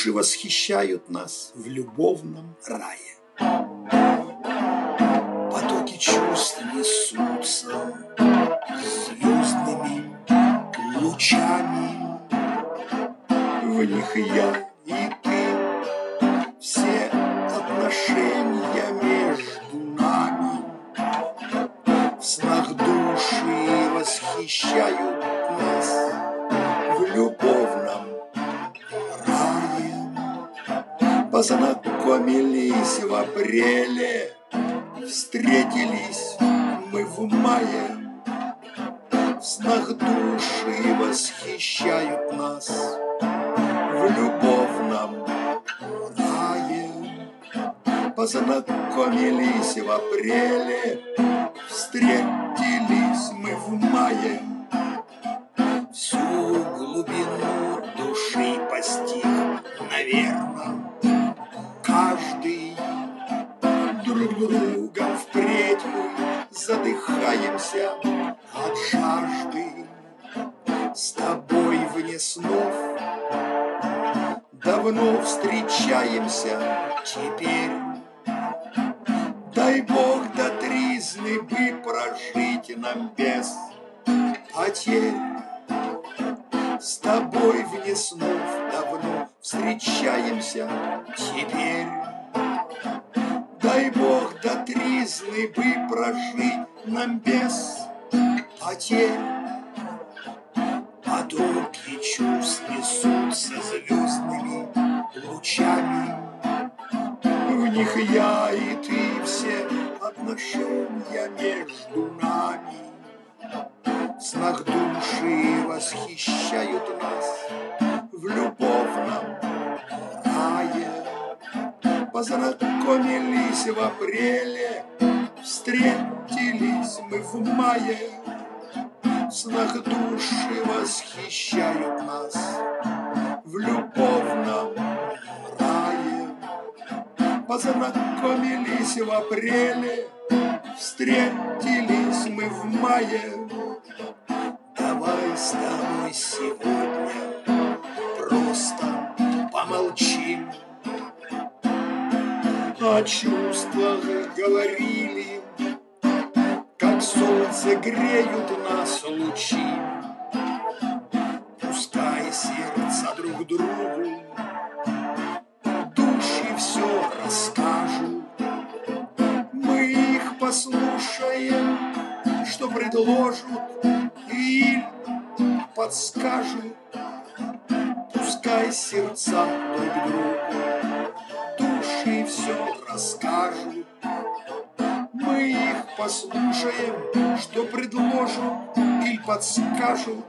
Души восхищают нас в любовном рае. Потоки чувств несутся звездными лучами. В них я и ты, все отношения между нами. В снах души восхищают нас в любовном рае. Познакомились в апреле, встретились мы в мае. В снах души восхищают нас в любовном рае. Познакомились в апреле, встретились мы в мае. Всю глубину души постиг, наверно, каждый. Друг другом впредь мы задыхаемся от жажды. С тобой вне снов давно встречаемся теперь. Дай Бог до тризны бы прожить нам без потерь. С тобой вне снов давно встречаемся теперь. Дай Бог до тризны бы прожить нам без потерь. Потоки чувств несутся звездными лучами. В них я и ты, все отношения между нами. В снах души восхищают нас в любовном рае. Познакомились в апреле, встретились мы в мае. В снах души восхищают нас в любовном рае. Познакомились в апреле, встретились мы в мае. Давай с тобой сегодня просто помолчим. О чувствах говорили, как солнце греют нас лучи. Пускай сердца друг другу души все расскажут. Мы их послушаем, что предложат или подскажут. Пускай сердца друг другу души все расскажут. Мы их послушаем, что предложат или подскажут.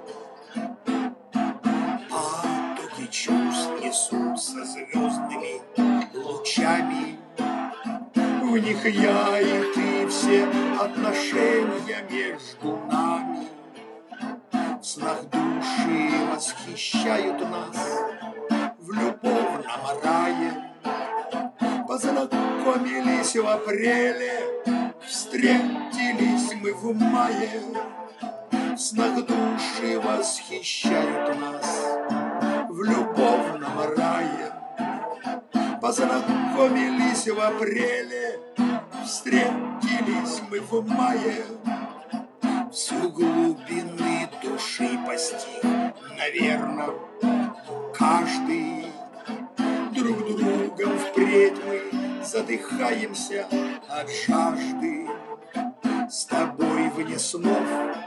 Потоки чувств несутся звездными лучами. В них я и ты, все отношения между нами. В снах души восхищают нас в любовном рае. Познакомились в апреле, встретились мы в мае. В снах души восхищают нас в любовном рае. Познакомились в апреле, встретились мы в мае. Всю глубины души постиг, наверно, каждый. Друг другом впредь мы задыхаемся от жажды. С тобой вне снов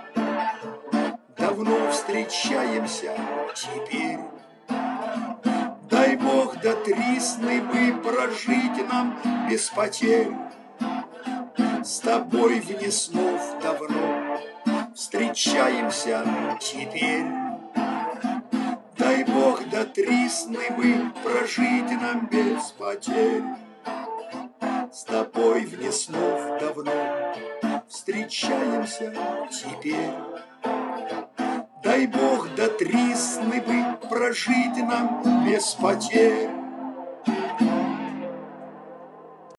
давно встречаемся теперь. Дай Бог до тризны бы прожить нам без потерь. С тобой вне снов давно встречаемся теперь. Дай Бог до тризны бы прожить нам без потерь. С тобой вне снов давно встречаемся теперь. Дай Бог до тризны бы прожить нам без потерь.